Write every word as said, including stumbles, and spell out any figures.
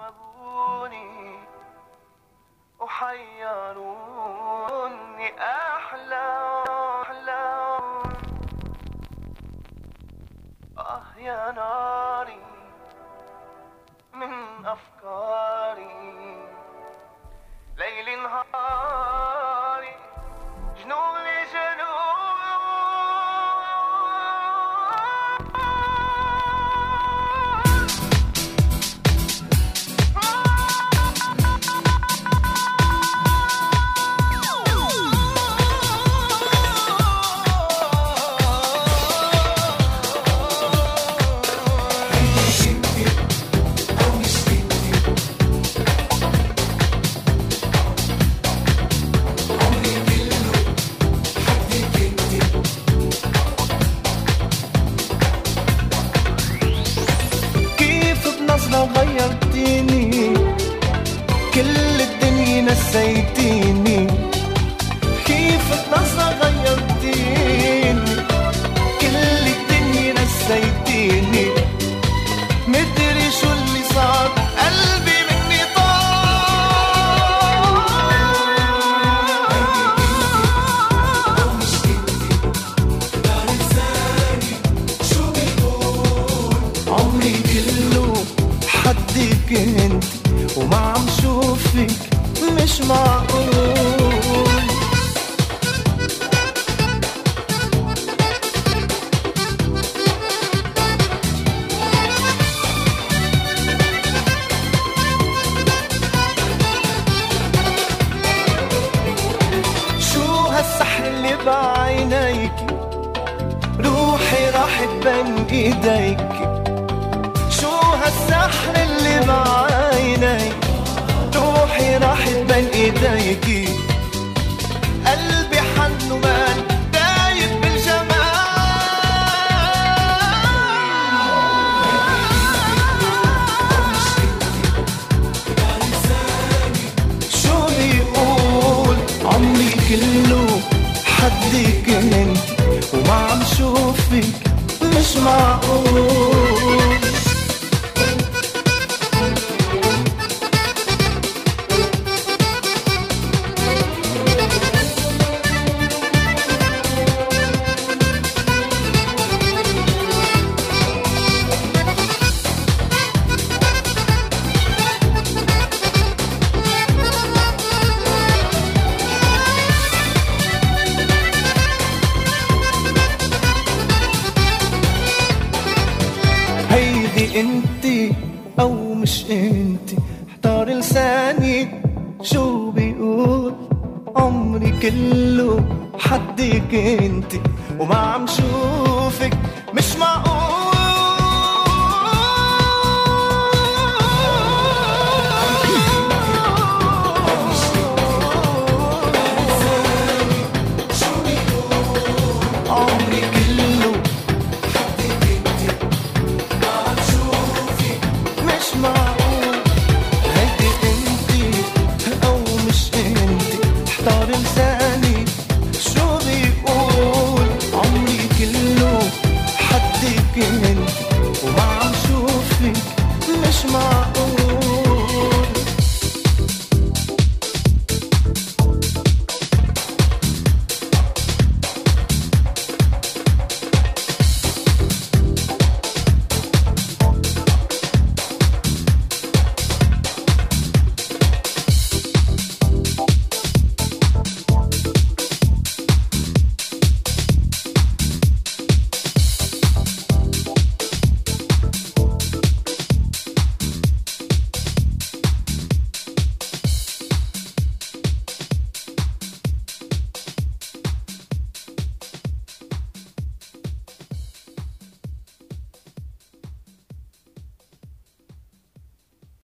دوبوني وحيروني أحلام أحلام آه يا ناري من أفكاري ليل نهاري جنون لجنون غيرتيني كل الدنيا نسيتيني كيف بنظرة غيرتيني كل الدنيا نسيتيني مدري شو اللي صار قلبي مني طار مش انتي لا لساني شو بيقول عمري كله حدك انت وما عم شوفك مش معقول شو هالسحر اللي بعينيكي روحي راحت بين ايديكي السحر اللي بعيني روحي راحت بين ايديكي قلبي حن ومال دايب بالجمال شو بيقول عمري كله حدك انت وما عم شوفك مش معقول انتي او مش انتي احتار لساني شو بيقول عمري كله حدك انتي وما عم شوفك مش معقول